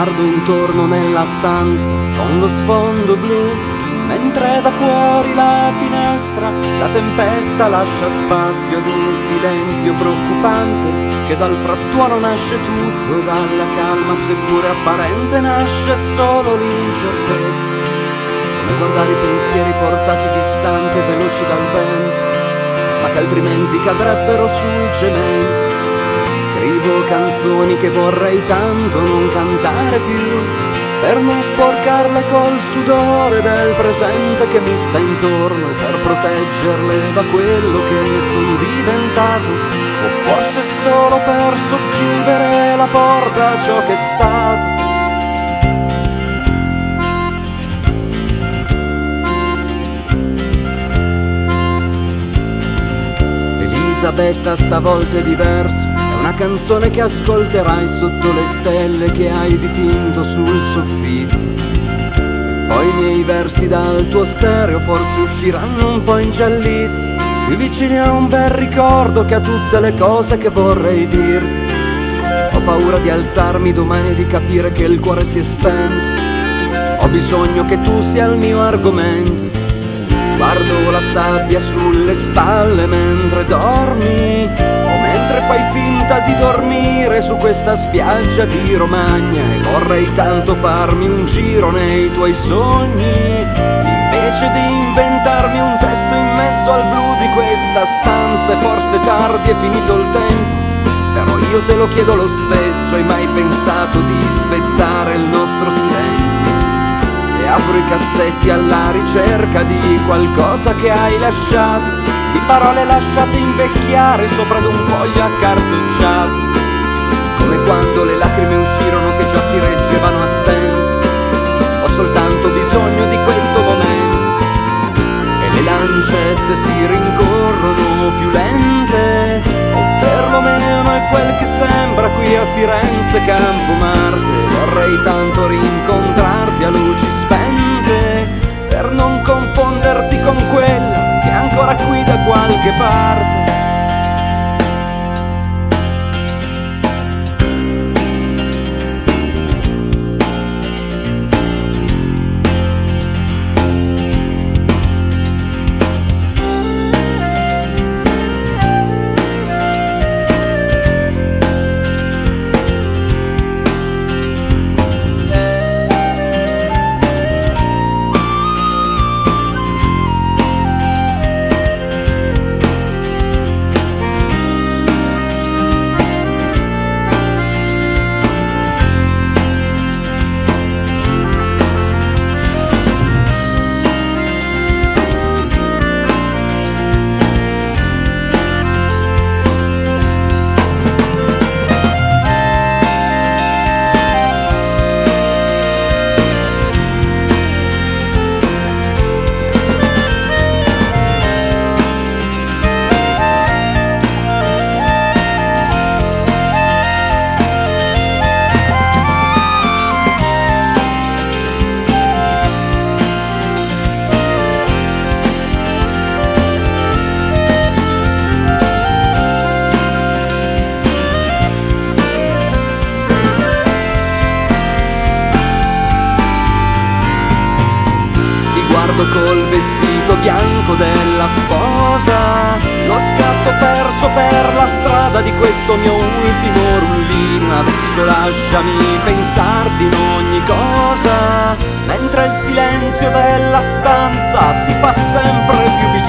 Guardo intorno nella stanza con lo sfondo blu, mentre da fuori la finestra la tempesta lascia spazio ad un silenzio preoccupante, che dal frastuono nasce tutto e dalla calma seppure apparente nasce solo l'incertezza, come guardare i pensieri portati distanti e veloci dal vento, ma che altrimenti cadrebbero sul cemento. Scrivo canzoni che vorrei tanto non cantare più, per non sporcarle col sudore del presente che mi sta intorno, per proteggerle da quello che sono diventato, o forse solo per socchiudere la porta a ciò che è stato. Elisabetta stavolta è diverso, una canzone che ascolterai sotto le stelle che hai dipinto sul soffitto. Poi i miei versi dal tuo stereo forse usciranno un po' ingialliti, più vicini a un bel ricordo che a tutte le cose che vorrei dirti. Ho paura di alzarmi domani e di capire che il cuore si è spento. Ho bisogno che tu sia il mio argomento. Guardo la sabbia sulle spalle mentre dormi, o mentre fai finta di dormire su questa spiaggia di Romagna, e vorrei tanto farmi un giro nei tuoi sogni, invece di inventarmi un testo in mezzo al blu di questa stanza. E forse tardi, è finito il tempo, però io te lo chiedo lo stesso: hai mai pensato di spezzare il nostro silenzio? E apro i cassetti alla ricerca di qualcosa che hai lasciato, di parole lasciate invecchiare sopra ad un foglio accartocciato, come quando le lacrime uscirono che già si reggevano a stento. Ho soltanto bisogno di questo momento, e le lancette si rincorrono più lente, o perlomeno è quel che sembra qui a Firenze Campo Marte. Vorrei tanto rincontrarti a luci spente, per non confonderti con quella che è ancora qui da qualche parte. Col vestito bianco della sposa, lo scatto perso per la strada di questo mio ultimo rullino. Adesso lasciami pensarti in ogni cosa, mentre il silenzio della stanza si fa sempre più vicino.